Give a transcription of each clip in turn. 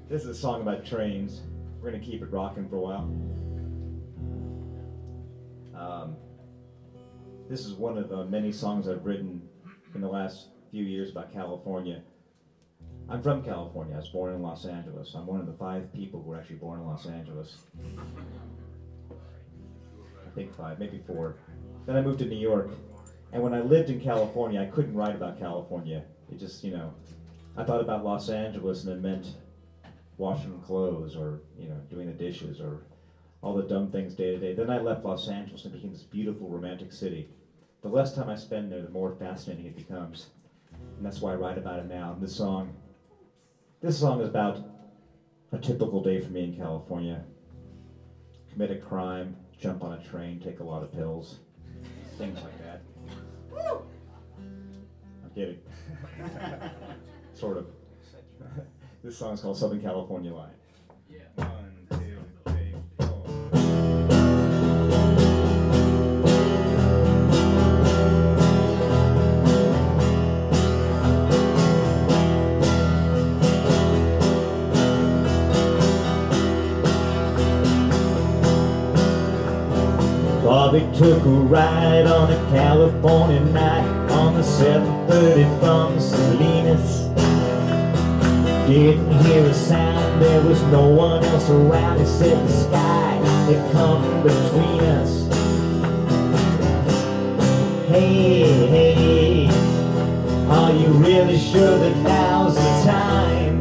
This is a song about trains. We're gonna keep it rocking for a while. This is one of the many songs I've written in the last few years about California. I'm from California. I was born in Los Angeles. I'm one of the 5 people who were actually born in Los Angeles. I think 5, maybe 4. Then I moved to New York. And when I lived in California, I couldn't write about California. It just, I thought about Los Angeles and it meant washing clothes or, doing the dishes or all the dumb things day to day. Then I left Los Angeles and it became this beautiful romantic city. The less time I spend there, the more fascinating it becomes. And that's why I write about it now. And this song is about a typical day for me in California. Commit a crime, jump on a train, take a lot of pills, things like that. I'm kidding. Sort of. This song's called Southern California Line. Yeah. 1, 2, 3, 4. Bobby took a ride on a California night on the 730 from Salinas. Didn't hear a sound, there was no one else around. He said the sky had come between us. Hey, hey, are you really sure that now's the time?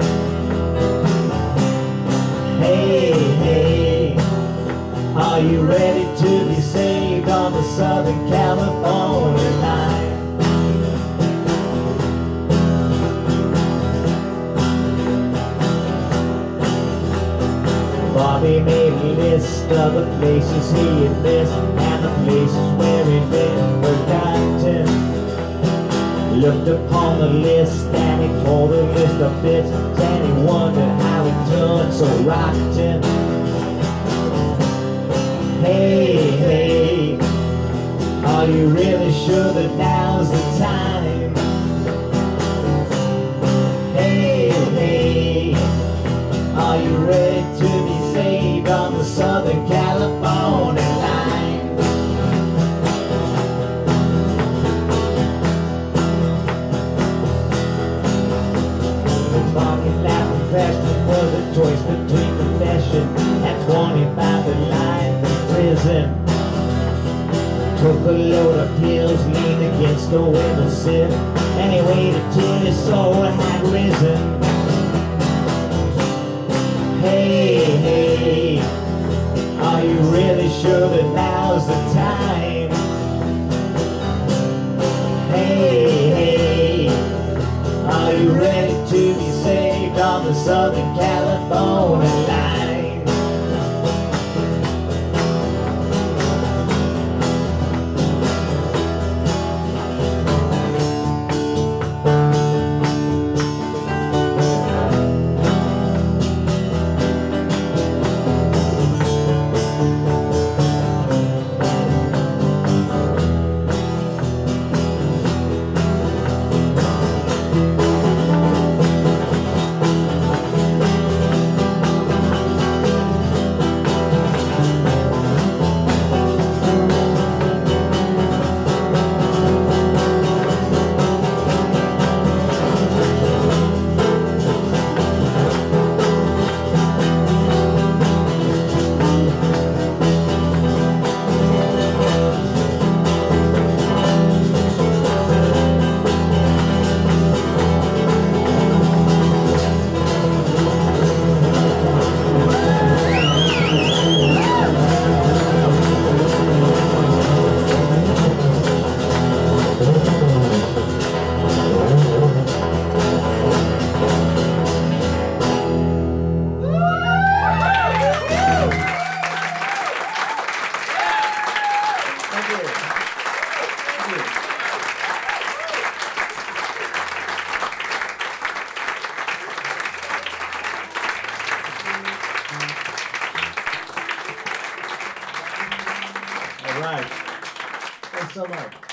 Hey, hey, are you ready to be saved on the Southern California line? Bobby made a list of the places he had missed and the places where he'd been forgotten. Looked upon the list and he tore the list of bits and he wondered how it turned so rotten. Hey, hey, are you really sure that now's the time? Hey, hey, are you ready to be saved on the Southern California line? The parking lot question was a choice between confession and 25 to life in prison. Took a load of pills, leaned against the window sill, and he waited till his soul had risen. Hey, hey, are you really sure that now's the time? Hey, hey, are you ready to be saved on the Southern California line? All right. Thanks so much.